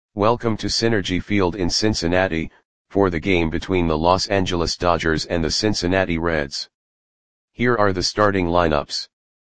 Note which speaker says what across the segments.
Speaker 1: Welcome to Synergy Field in Cincinnati, for the game between the Los Angeles Dodgers and the Cincinnati Reds. Here are the starting lineups.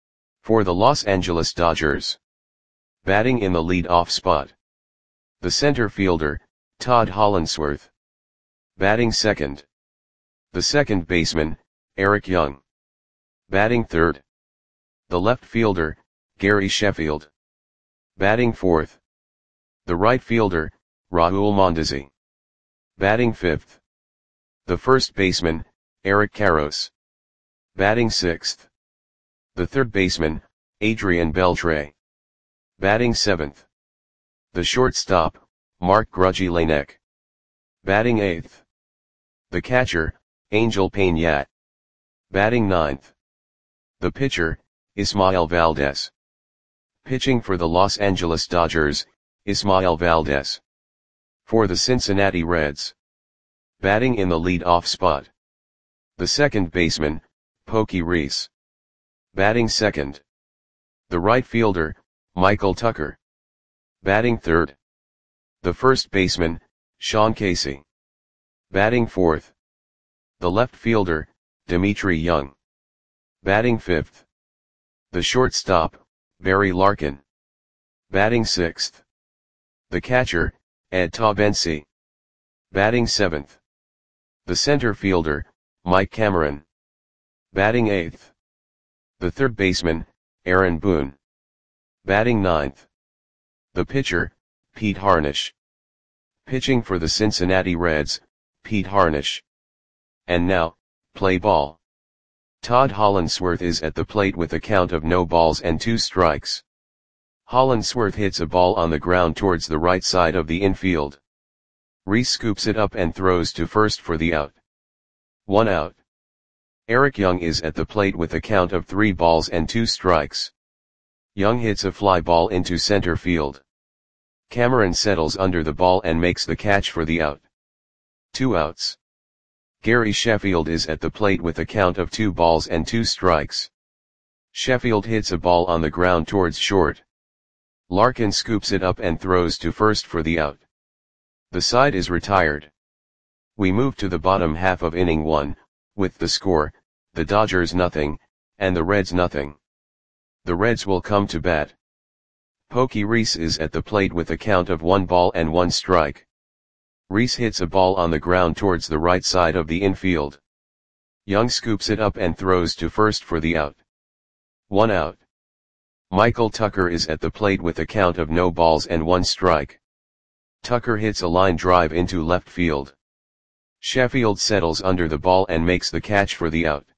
Speaker 1: For the Los Angeles Dodgers. Batting in the lead-off spot. The center fielder, Todd Hollandsworth. Batting second. The second baseman, Eric Young. Batting third. The left fielder, Gary Sheffield. Batting fourth. The right fielder, Raul Mondesi. Batting fifth. The first baseman, Eric Karros. Batting sixth. The third baseman, Adrian Beltre. Batting seventh. The shortstop, Mark Grudzielanek. Batting eighth. The catcher, Angel Painat. Batting ninth. The pitcher, Ismael Valdez. Pitching for the Los Angeles Dodgers, Ismael Valdez. For the Cincinnati Reds. Batting in the lead-off spot. The second baseman, Pokey Reese. Batting second. The right fielder, Michael Tucker. Batting third. The first baseman, Sean Casey. Batting fourth. The left fielder, Dmitry Young. Batting fifth. The shortstop, Barry Larkin. Batting sixth. The catcher, Ed Taubensee. Batting seventh. The center fielder, Mike Cameron. Batting eighth. The third baseman, Aaron Boone. Batting ninth. The pitcher, Pete Harnisch. Pitching for the Cincinnati Reds, Pete Harnisch. And now, play ball. Todd Hollandsworth is at the plate with a count of no balls and 2 strikes. Hollandsworth hits a ball on the ground towards the right side of the infield. Reese scoops it up and throws to first for the out. 1 out. Eric Young is at the plate with a count of 3 balls and 2 strikes. Young hits a fly ball into center field. Cameron settles under the ball and makes the catch for the out. 2 outs. Gary Sheffield is at the plate with a count of 2 balls and 2 strikes. Sheffield hits a ball on the ground towards short. Larkin scoops it up and throws to first for the out. The side is retired. We move to the bottom half of inning 1, with the score, the Dodgers nothing, and the Reds nothing. The Reds will come to bat. Pokey Reese is at the plate with a count of 1 ball and 1 strike. Reese hits a ball on the ground towards the right side of the infield. Young scoops it up and throws to first for the out. 1 out. Michael Tucker is at the plate with a count of no balls and 1 strike. Tucker hits a line drive into left field. Sheffield settles under the ball and makes the catch for the out.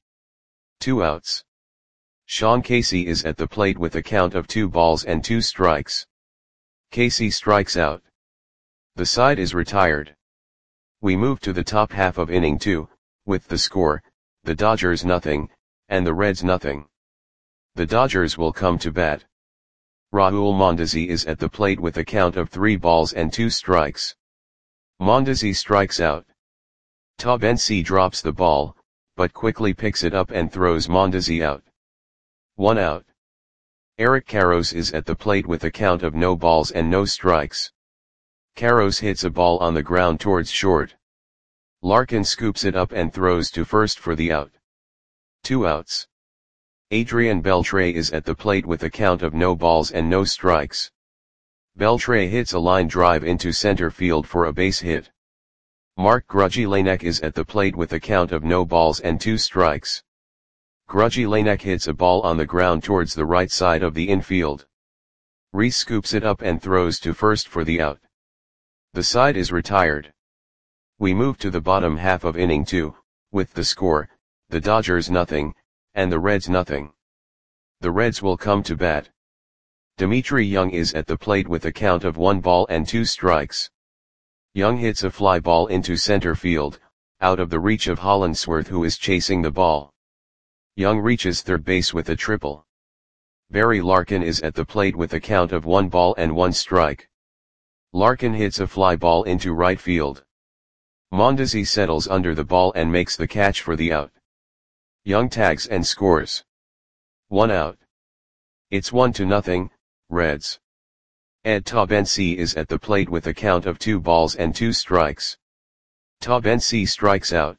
Speaker 1: 2 outs. Sean Casey is at the plate with a count of 2 balls and 2 strikes. Casey strikes out. The side is retired. We move to the top half of inning 2, with the score, the Dodgers nothing, and the Reds nothing. The Dodgers will come to bat. Raul Mondesi is at the plate with a count of 3 balls and 2 strikes. Mondesi strikes out. Taubensee drops the ball, but quickly picks it up and throws Mondesi out. 1 out. Eric Karros is at the plate with a count of no balls and no strikes. Karros hits a ball on the ground towards short. Larkin scoops it up and throws to first for the out. 2 outs. Adrian Beltre is at the plate with a count of no balls and no strikes. Beltre hits a line drive into center field for a base hit. Mark Grudzielanek is at the plate with a count of no balls and 2 strikes. Grudzielanek hits a ball on the ground towards the right side of the infield. Reese scoops it up and throws to first for the out. The side is retired. We move to the bottom half of inning 2, with the score, the Dodgers nothing, and the Reds nothing. The Reds will come to bat. Dmitry Young is at the plate with a count of 1 ball and 2 strikes. Young hits a fly ball into center field, out of the reach of Hollandsworth who is chasing the ball. Young reaches third base with a triple. Barry Larkin is at the plate with a count of 1 ball and 1 strike. Larkin hits a fly ball into right field. Mondesi settles under the ball and makes the catch for the out. Young tags and scores. 1 out. It's 1-0, Reds. Ed Tabensi is at the plate with a count of 2 balls and 2 strikes. Tabensi strikes out.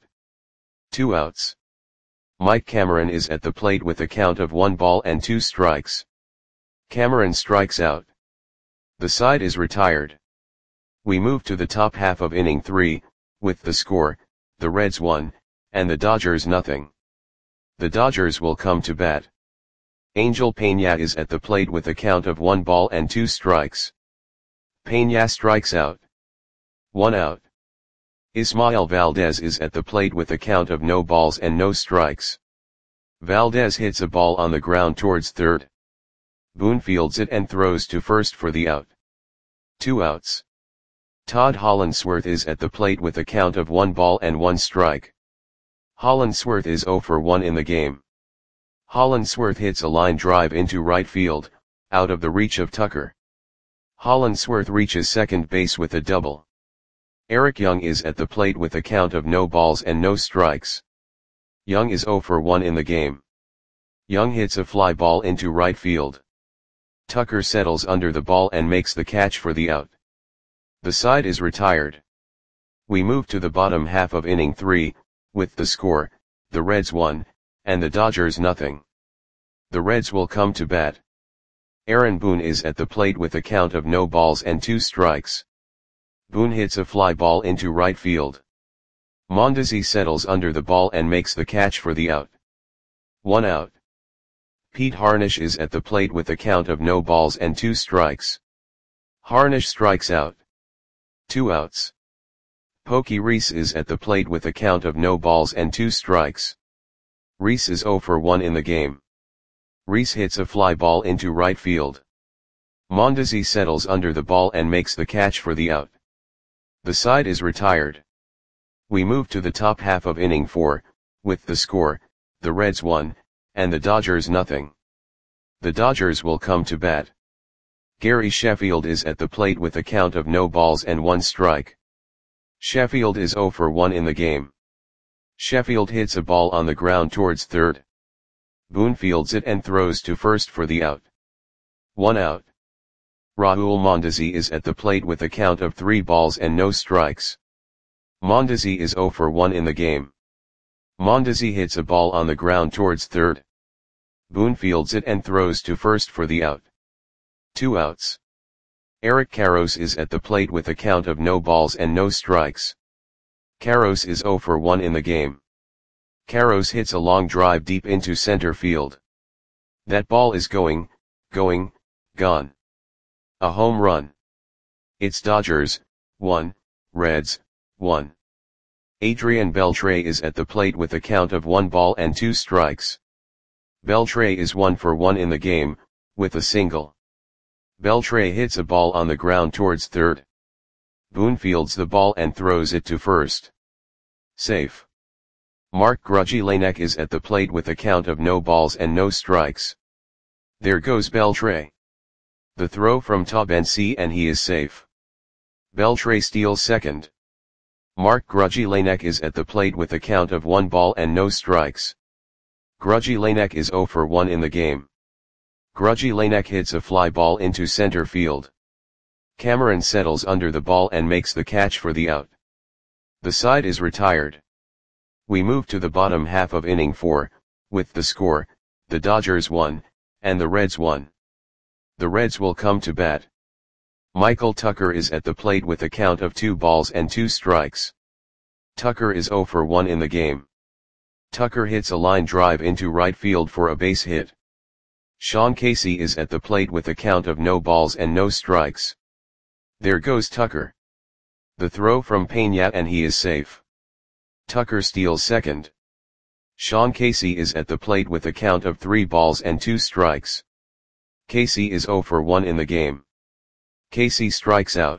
Speaker 1: 2 outs. Mike Cameron is at the plate with a count of 1 ball and 2 strikes. Cameron strikes out. The side is retired. We move to the top half of inning 3, with the score, the Reds 1, and the Dodgers nothing. The Dodgers will come to bat. Angel Peña is at the plate with a count of 1 ball and 2 strikes. Peña strikes out. 1 out. Ismael Valdez is at the plate with a count of no balls and no strikes. Valdez hits a ball on the ground towards third. Boone fields it and throws to first for the out. 2 outs. Todd Hollandsworth is at the plate with a count of 1 ball and 1 strike. Hollandsworth is 0 for 1 in the game. Hollandsworth hits a line drive into right field, out of the reach of Tucker. Hollandsworth reaches second base with a double. Eric Young is at the plate with a count of no balls and no strikes. Young is 0 for 1 in the game. Young hits a fly ball into right field. Tucker settles under the ball and makes the catch for the out. The side is retired. We move to the bottom half of inning 3, with the score, the Reds 1, and the Dodgers nothing. The Reds will come to bat. Aaron Boone is at the plate with a count of no balls and 2 strikes. Boone hits a fly ball into right field. Mondesi settles under the ball and makes the catch for the out. 1 out. Pete Harnisch is at the plate with a count of no balls and 2 strikes. Harnisch strikes out. 2 outs. Pokey Reese is at the plate with a count of no balls and 2 strikes. Reese is 0 for 1 in the game. Reese hits a fly ball into right field. Mondesi settles under the ball and makes the catch for the out. The side is retired. We move to the top half of inning 4, with the score, the Reds 1, and the Dodgers nothing. The Dodgers will come to bat. Gary Sheffield is at the plate with a count of no balls and 1 strike. Sheffield is 0 for 1 in the game. Sheffield hits a ball on the ground towards third. Boone fields it and throws to first for the out. 1 out. Raul Mondesi is at the plate with a count of 3 balls and no strikes. Mondesi is 0 for 1 in the game. Mondesi hits a ball on the ground towards third. Boone fields it and throws to first for the out. 2 outs. Eric Karros is at the plate with a count of no balls and no strikes. Karros is 0 for 1 in the game. Karros hits a long drive deep into center field. That ball is going, gone. A home run. It's Dodgers, 1, Reds, 1. Adrian Beltre is at the plate with a count of 1 ball and 2 strikes. Beltre is 1 for 1 in the game, with a single. Beltre hits a ball on the ground towards third. Boone fields the ball and throws it to first. Safe. Mark Grudzielanek is at the plate with a count of no balls and no strikes. There goes Beltre. The throw from Tabensi and he is safe. Beltre steals second. Mark Grudzielanek is at the plate with a count of 1 ball and no strikes. Grudzielanek is 0 for 1 in the game. Grudzielanek hits a fly ball into center field. Cameron settles under the ball and makes the catch for the out. The side is retired. We move to the bottom half of inning 4, with the score, the Dodgers 1, and the Reds 1. The Reds will come to bat. Michael Tucker is at the plate with a count of 2 balls and 2 strikes. Tucker is 0 for 1 in the game. Tucker hits a line drive into right field for a base hit. Sean Casey is at the plate with a count of no balls and no strikes. There goes Tucker. The throw from Peña and he is safe. Tucker steals second. Sean Casey is at the plate with a count of 3 balls and 2 strikes. Casey is 0 for 1 in the game. Casey strikes out.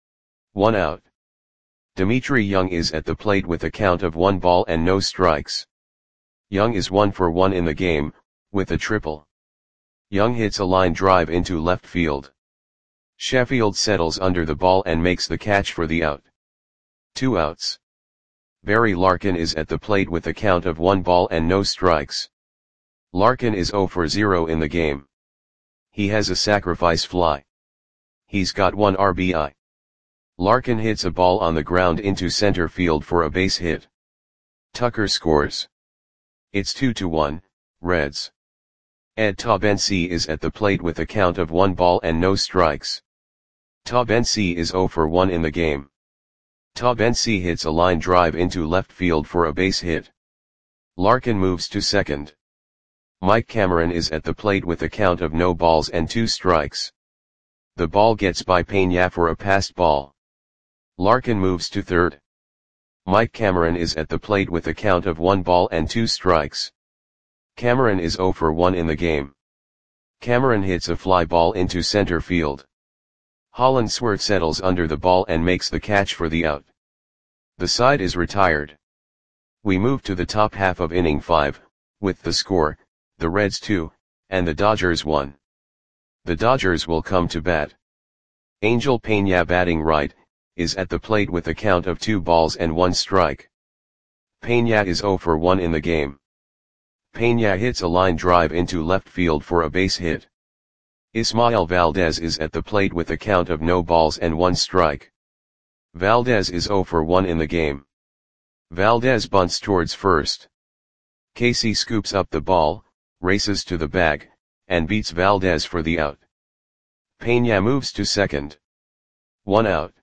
Speaker 1: 1 out. Dimitri Young is at the plate with a count of 1 ball and no strikes. Young is 1 for 1 in the game, with a triple. Young hits a line drive into left field. Sheffield settles under the ball and makes the catch for the out. 2 outs. Barry Larkin is at the plate with a count of 1 ball and no strikes. Larkin is 0 for 0 in the game. He has a sacrifice fly. He's got 1 RBI. Larkin hits a ball on the ground into center field for a base hit. Tucker scores. It's 2-1, Reds. Ed Taubensee is at the plate with a count of 1 ball and no strikes. Taubensee is 0 for 1 in the game. Taubensee hits a line drive into left field for a base hit. Larkin moves to second. Mike Cameron is at the plate with a count of no balls and 2 strikes. The ball gets by Peña for a passed ball. Larkin moves to third. Mike Cameron is at the plate with a count of 1 ball and 2 strikes. Cameron is 0 for 1 in the game. Cameron hits a fly ball into center field. Hollandsworth settles under the ball and makes the catch for the out. The side is retired. We move to the top half of inning 5, with the score, the Reds 2, and the Dodgers 1. The Dodgers will come to bat. Angel Peña, batting right, is at the plate with a count of 2 balls and 1 strike. Peña is 0 for 1 in the game. Peña hits a line drive into left field for a base hit. Ismael Valdez is at the plate with a count of no balls and 1 strike. Valdez is 0 for 1 in the game. Valdez bunts towards first. Casey scoops up the ball, races to the bag, and beats Valdez for the out. Peña moves to second. 1 out.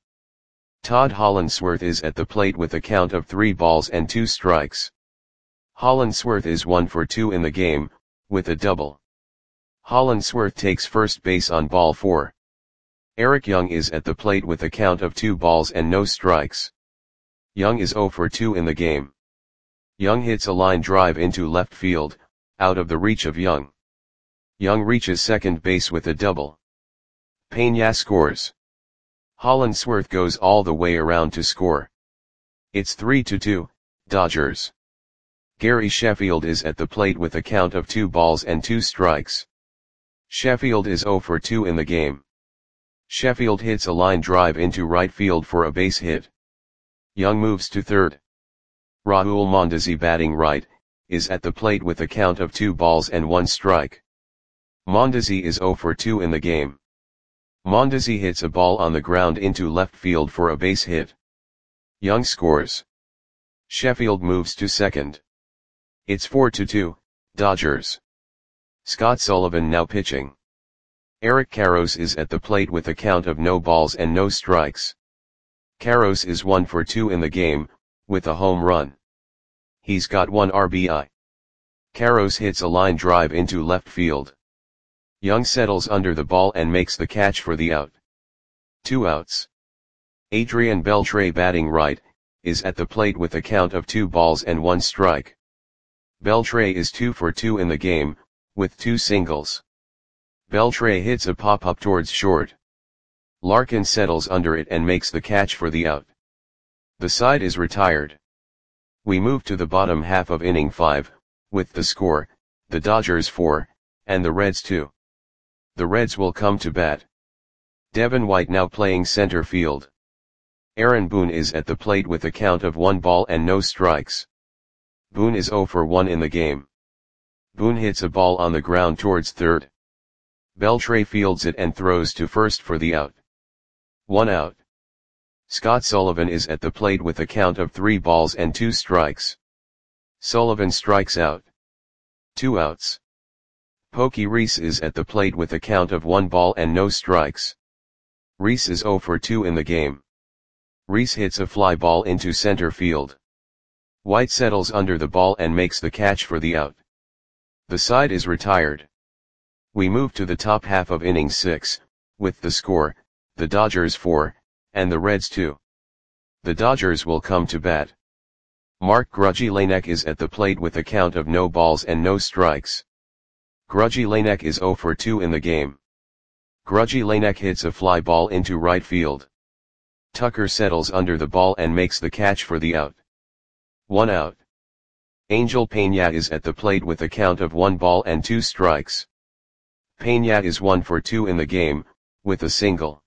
Speaker 1: Todd Hollandsworth is at the plate with a count of 3 balls and 2 strikes. Hollandsworth is 1 for 2 in the game, with a double. Hollandsworth takes first base on ball 4. Eric Young is at the plate with a count of 2 balls and no strikes. Young is 0 for 2 in the game. Young hits a line drive into left field, out of the reach of Young. Young reaches second base with a double. Peña scores. Hollandsworth goes all the way around to score. It's 3-2, Dodgers. Gary Sheffield is at the plate with a count of 2 balls and 2 strikes. Sheffield is 0 for 2 in the game. Sheffield hits a line drive into right field for a base hit. Young moves to third. Raul Mondesi, batting right, is at the plate with a count of 2 balls and 1 strike. Mondesi is 0 for 2 in the game. Mondesi hits a ball on the ground into left field for a base hit. Young scores. Sheffield moves to second. It's 4-2, Dodgers. Scott Sullivan now pitching. Eric Karros is at the plate with a count of no balls and no strikes. Karros is 1 for 2 in the game, with a home run. He's got 1 RBI. Karros hits a line drive into left field. Young settles under the ball and makes the catch for the out. 2 outs. Adrian Beltre, batting right, is at the plate with a count of 2 balls and 1 strike. Beltre is 2 for 2 in the game, with 2 singles. Beltre hits a pop-up towards short. Larkin settles under it and makes the catch for the out. The side is retired. We move to the bottom half of inning 5, with the score, the Dodgers 4, and the Reds 2. The Reds will come to bat. Devin White now playing center field. Aaron Boone is at the plate with a count of 1 ball and no strikes. Boone is 0 for 1 in the game. Boone hits a ball on the ground towards third. Beltre fields it and throws to first for the out. 1 out. Scott Sullivan is at the plate with a count of 3 balls and 2 strikes. Sullivan strikes out. 2 outs. Pokey Reese is at the plate with a count of 1 ball and no strikes. Reese is 0 for 2 in the game. Reese hits a fly ball into center field. White settles under the ball and makes the catch for the out. The side is retired. We move to the top half of inning 6, with the score, the Dodgers 4, and the Reds 2. The Dodgers will come to bat. Mark Grudzielanek is at the plate with a count of no balls and no strikes. Grudzielanek is 0 for 2 in the game. Grudzielanek hits a fly ball into right field. Tucker settles under the ball and makes the catch for the out. 1 out. Angel Peña is at the plate with a count of 1 ball and 2 strikes. Peña is 1 for 2 in the game, with a single.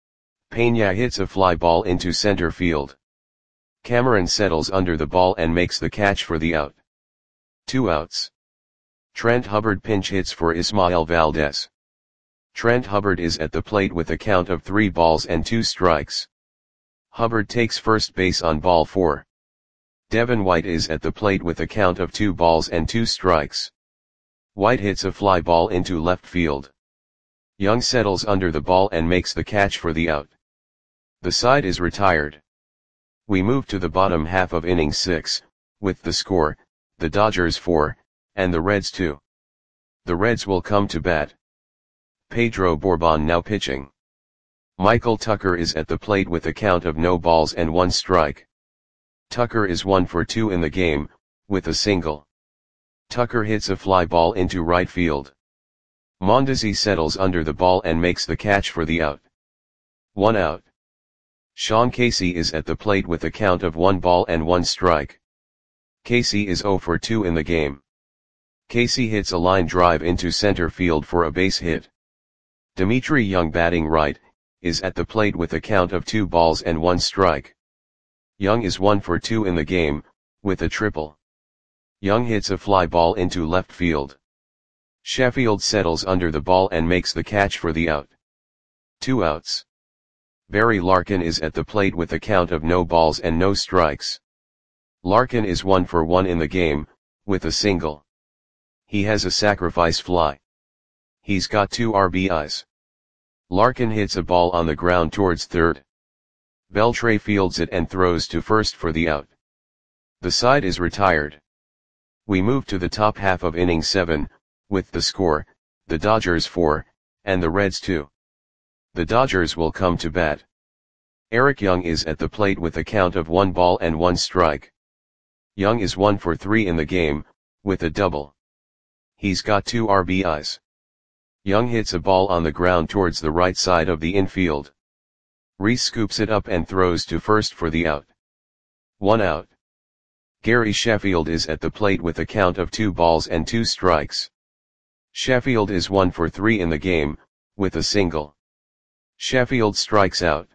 Speaker 1: Peña hits a fly ball into center field. Cameron settles under the ball and makes the catch for the out. 2 outs. Trent Hubbard pinch hits for Ismael Valdez. Trent Hubbard is at the plate with a count of 3 balls and 2 strikes. Hubbard takes first base on ball 4. Devin White is at the plate with a count of 2 balls and 2 strikes. White hits a fly ball into left field. Young settles under the ball and makes the catch for the out. The side is retired. We move to the bottom half of inning 6, with the score, the Dodgers 4, and the Reds 2. The Reds will come to bat. Pedro Borbon now pitching. Michael Tucker is at the plate with a count of no balls and 1 strike. Tucker is 1 for 2 in the game, with a single. Tucker hits a fly ball into right field. Mondesi settles under the ball and makes the catch for the out. 1 out. Sean Casey is at the plate with a count of 1 ball and 1 strike. Casey is 0 for 2 in the game. Casey hits a line drive into center field for a base hit. Dimitri Young, batting right, is at the plate with a count of 2 balls and 1 strike. Young is 1 for 2 in the game, with a triple. Young hits a fly ball into left field. Sheffield settles under the ball and makes the catch for the out. 2 outs. Barry Larkin is at the plate with a count of no balls and no strikes. Larkin is 1 for 1 in the game, with a single. He has a sacrifice fly. He's got 2 RBIs. Larkin hits a ball on the ground towards third. Beltre fields it and throws to first for the out. The side is retired. We move to the top half of inning 7, with the score, the Dodgers 4, and the Reds 2. The Dodgers will come to bat. Eric Young is at the plate with a count of 1 ball and 1 strike. Young is 1 for 3 in the game, with a double. He's got 2 RBIs. Young hits a ball on the ground towards the right side of the infield. Reese scoops it up and throws to first for the out. 1 out. Gary Sheffield is at the plate with a count of 2 balls and 2 strikes. Sheffield is 1 for 3 in the game, with a single. Sheffield strikes out.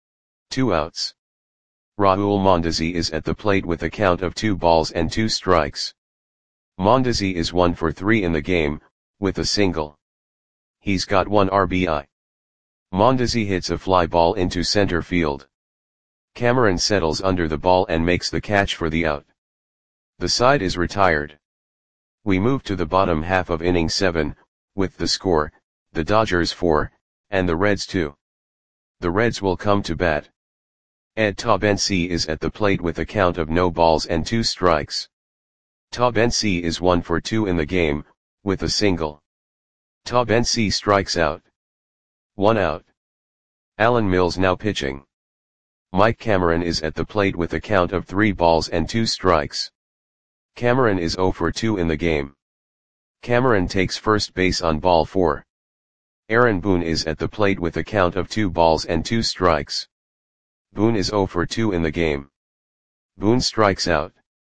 Speaker 1: 2 outs. Raul Mondesi is at the plate with a count of 2 balls and 2 strikes. Mondesi is 1 for 3 in the game, with a single. He's got 1 RBI. Mondesi hits a fly ball into center field. Cameron settles under the ball and makes the catch for the out. The side is retired. We move to the bottom half of inning 7, with the score, the Dodgers 4, and the Reds 2. The Reds will come to bat. Ed Taubensee is at the plate with a count of no balls and 2 strikes. Taubensee is 1 for 2 in the game, with a single. Taubensee strikes out. 1 out. Alan Mills now pitching. Mike Cameron is at the plate with a count of 3 balls and 2 strikes. Cameron is 0 for 2 in the game. Cameron takes first base on ball 4. Aaron Boone is at the plate with a count of 2 balls and 2 strikes. Boone is 0 for 2 in the game. Boone strikes out.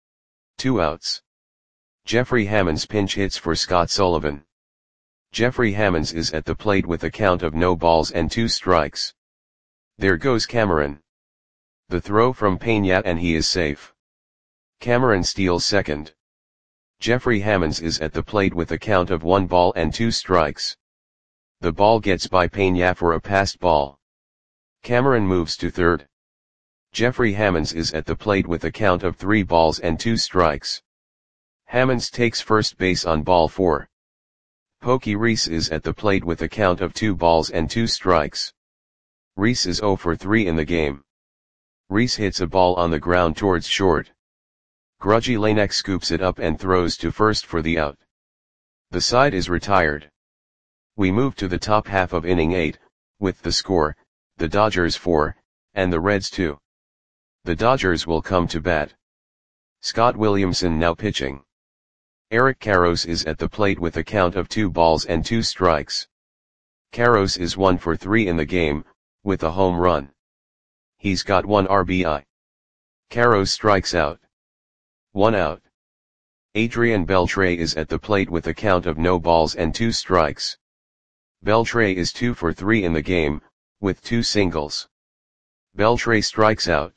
Speaker 1: 2 outs. Jeffrey Hammonds pinch hits for Scott Sullivan. Jeffrey Hammonds is at the plate with a count of no balls and 2 strikes. There goes Cameron. The throw from Peña and he is safe. Cameron steals second. Jeffrey Hammonds is at the plate with a count of 1 ball and 2 strikes. The ball gets by Peña for a passed ball. Cameron moves to third. Jeffrey Hammonds is at the plate with a count of 3 balls and 2 strikes. Hammonds takes first base on ball 4. Pokey Reese is at the plate with a count of 2 balls and 2 strikes. Reese is 0 for 3 in the game. Reese hits a ball on the ground towards short. Grudgy Lanek scoops it up and throws to first for the out. The side is retired. We move to the top half of inning 8, with the score, the Dodgers 4, and the Reds 2. The Dodgers will come to bat. Scott Williamson now pitching. Eric Karros is at the plate with a count of 2 balls and 2 strikes. Karros is 1 for 3 in the game, with a home run. He's got 1 RBI. Karros strikes out. 1 out. Adrian Beltre is at the plate with a count of no balls and 2 strikes. Beltre is 2 for 3 in the game, with 2 singles. Beltre strikes out.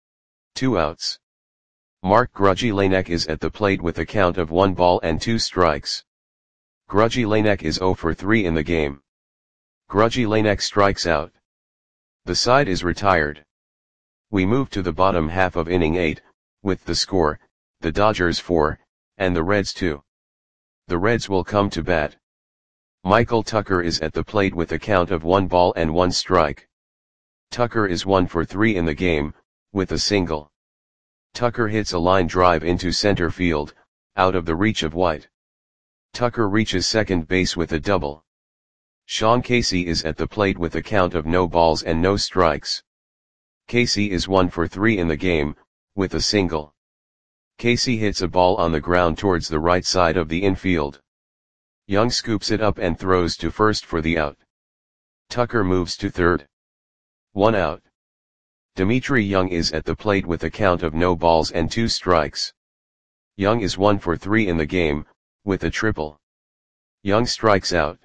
Speaker 1: 2 outs. Mark Grudgy Lanek is at the plate with a count of 1 ball and 2 strikes. Grudgy Lanek is 0 for 3 in the game. Grudgy Lanek strikes out. The side is retired. We move to the bottom half of inning 8, with the score, the Dodgers 4, and the Reds 2. The Reds will come to bat. Michael Tucker is at the plate with a count of 1 ball and 1 strike. Tucker is 1 for 3 in the game, with a single. Tucker hits a line drive into center field, out of the reach of White. Tucker reaches second base with a double. Sean Casey is at the plate with a count of no balls and no strikes. Casey is 1 for 3 in the game, with a single. Casey hits a ball on the ground towards the right side of the infield. Young scoops it up and throws to first for the out. Tucker moves to third. 1 out. Dimitri Young is at the plate with a count of no balls and 2 strikes. Young is 1 for 3 in the game, with a triple. Young strikes out.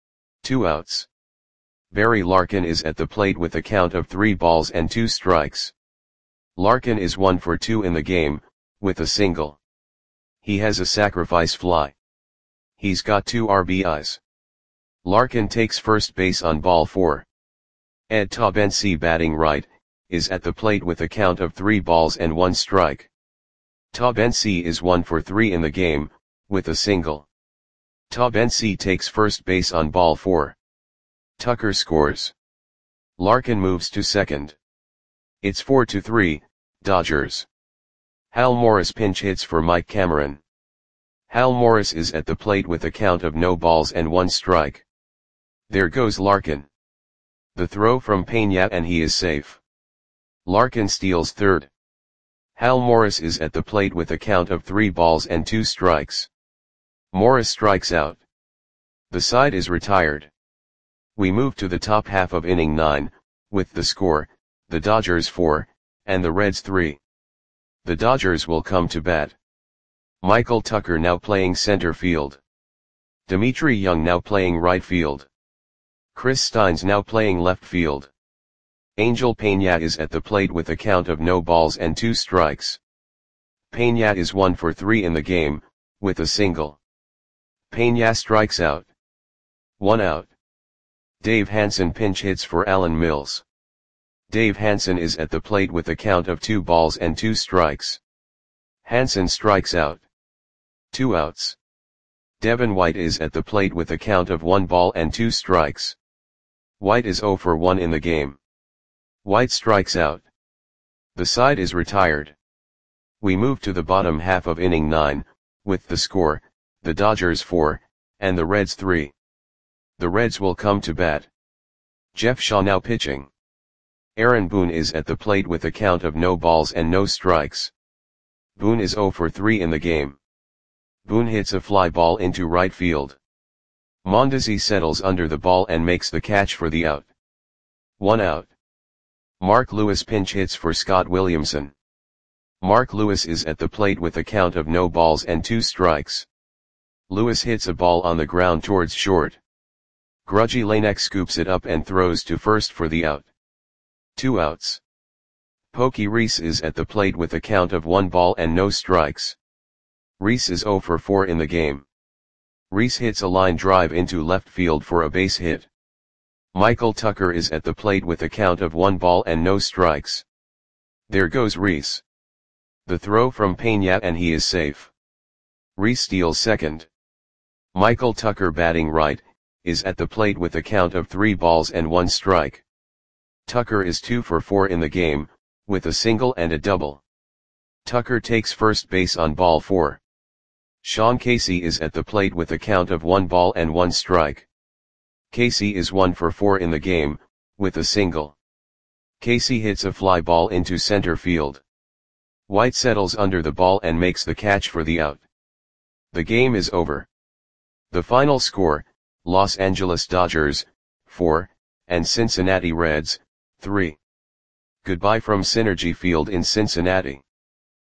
Speaker 1: 2 outs. Barry Larkin is at the plate with a count of 3 balls and 2 strikes. Larkin is 1 for 2 in the game, with a single. He has a sacrifice fly. He's got 2 RBIs. Larkin takes first base on ball 4. Ed Taubensee, batting right, is at the plate with a count of 3 balls and 1 strike. Taubensee is 1 for 3 in the game, with a single. Taubensee takes first base on ball 4. Tucker scores. Larkin moves to second. It's 4-3, Dodgers. Hal Morris pinch hits for Mike Cameron. Hal Morris is at the plate with a count of no balls and 1 strike. There goes Larkin. The throw from Peña and he is safe. Larkin steals third. Hal Morris is at the plate with a count of 3 balls and 2 strikes. Morris strikes out. The side is retired. We move to the top half of inning 9, with the score, the Dodgers 4, and the Reds 3. The Dodgers will come to bat. Michael Tucker now playing center field. Dimitri Young now playing right field. Chris Steins now playing left field. Angel Peña is at the plate with a count of no balls and 2 strikes. Peña is 1 for 3 in the game, with a single. Peña strikes out. 1 out. Dave Hansen pinch hits for Alan Mills. Dave Hansen is at the plate with a count of 2 balls and 2 strikes. Hansen strikes out. 2 outs. Devin White is at the plate with a count of 1 ball and 2 strikes. White is 0 for 1 in the game. White strikes out. The side is retired. We move to the bottom half of inning 9, with the score, the Dodgers 4, and the Reds 3. The Reds will come to bat. Jeff Shaw now pitching. Aaron Boone is at the plate with a count of no balls and no strikes. Boone is 0 for 3 in the game. Boone hits a fly ball into right field. Mondesi settles under the ball and makes the catch for the out. 1 out. Mark Lewis pinch hits for Scott Williamson. Mark Lewis is at the plate with a count of no balls and 2 strikes. Lewis hits a ball on the ground towards short. Grudgy Lanek scoops it up and throws to first for the out. 2 outs. Pokey Reese is at the plate with a count of 1 ball and no strikes. Reese is 0 for 4 in the game. Reese hits a line drive into left field for a base hit. Michael Tucker is at the plate with a count of 1 ball and no strikes. There goes Reese. The throw from Peña and he is safe. Reese steals second. Michael Tucker, batting right, is at the plate with a count of 3 balls and 1 strike. Tucker is 2 for 4 in the game, with a single and a double. Tucker takes first base on ball 4. Sean Casey is at the plate with a count of 1 ball and 1 strike. Casey is 1 for 4 in the game, with a single. Casey hits a fly ball into center field. White settles under the ball and makes the catch for the out. The game is over. The final score, Los Angeles Dodgers, 4, and Cincinnati Reds, 3. Goodbye from Synergy Field in Cincinnati.